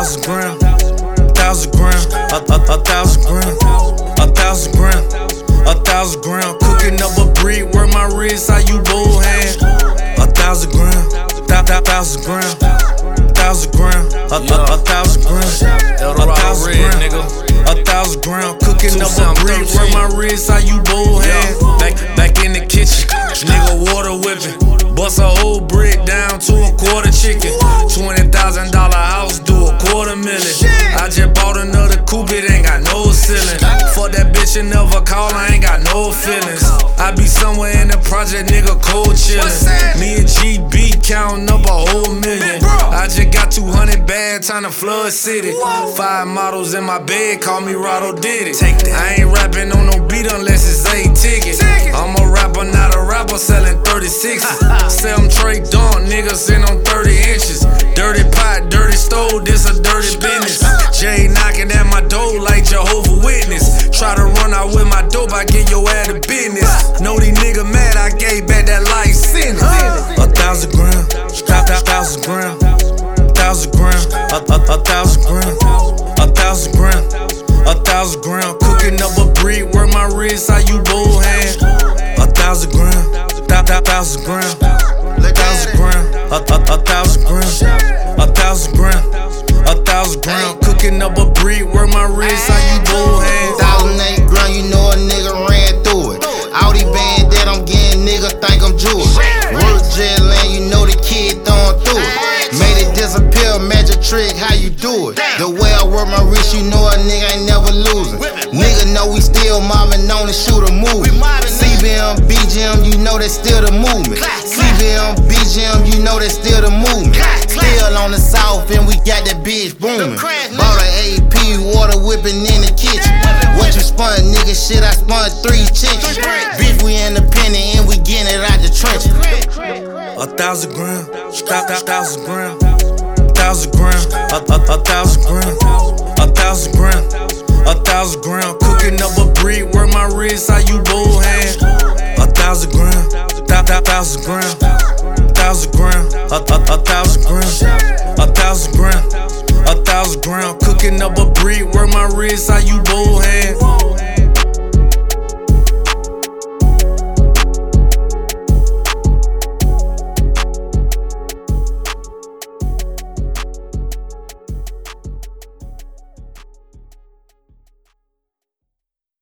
1,000 grams, 1,000 grams, a 1,000 grams, 1,000 grams, 1,000 grams. Cooking up a brick, work my wrist, how you both hand. 1,000 grams, 1,000 grams, 1,000 grams, a 1,000 grams, 1,000 grams, 1,000 grams. Cooking up a brick, work my wrist, how you both hand. Back in the kitchen, nigga water whipping. Bust a whole brick down to a quarter chicken. $20,000 house, do $250,000. I just bought another coupe, it ain't got no ceiling. Fuck that bitch and never call, I ain't got no feelings. I be somewhere in the project, nigga, cold chillin'. Me and GB counting up a whole million. I just got 200 bags, trying to flood city. 5 models in my bed, call me Rado did it. I ain't rapping on no beat unless it's A ticket. I'm a rapper, not a rapper, selling 36s. Say I'm Trey Dawn, niggas sitting on 30 inches. Dirty pot, dirty stove, this a dirty business. Jay knocking at my door like Jehovah Witness. Try to run out with my dope, I get your ass to business. Know these niggas mad, I gave back that life sentence. 1,000 grams, 1,000 grams, 1,000 grams, a 1,000 grams, 1,000 grams, 1,000 grams. Cooking up a brick, work my wrist, how you both hand. 1,000 grams, 1,000 grams, 1,000 grams, a 1,000 grams, 1,000 grams, 1,000 grams. Cooking up a brick, work my wrist, how you both hand. 1,008 grams, you know a nigga ran through it. All these bands that I'm getting, niggas think I'm Jewish. Work jet land, you know the kid throwing through it. Made it disappear, magic trick, how you do it? The way I work my wrist, you know a nigga ain't never losing. Nigga know we still mobbing on to shoot a movie. CBM, BGM, you know that's still the movement. CBM, BGM, you know that's still the movement. Still on the south and we got that bitch booming. Bought an AP, water whipping in the kitchen. What you spun, nigga? Shit, I spun 3 chickens. Bitch, we independent and we getting it out the trenches. 1,000 grams, 1,000 grams, 1,000 grams, a 1,000 grams, 1,000 grams, 1,000 grams. Cooking up a brick, work my wrist, how you both hand. 1,000 grams, 1,000 grams, 1,000 grams, a 1,000 grams, 1,000 grams, 1,000 grams. Cooking up a brick, work my wrist, how you both hand.